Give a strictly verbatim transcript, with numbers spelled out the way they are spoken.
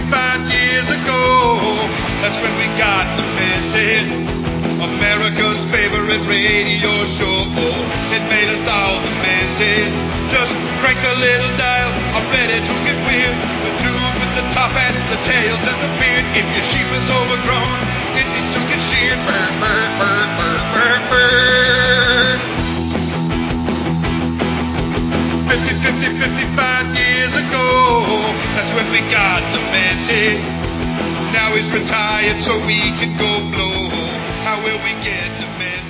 fifty-five years ago, that's when we got demented. America's favorite radio show. It made a thousand men's. Just crank the little dial. I bet it took it weird. The dude with the top hats, the tails, and the beard. If your sheep is overgrown, it needs to get sheared. Burn, burn, burn, burn, burn, burn. fifty, fifty, fifty-five years ago, that's when we got demented. Now he's retired so we can go blow. How will we get demented?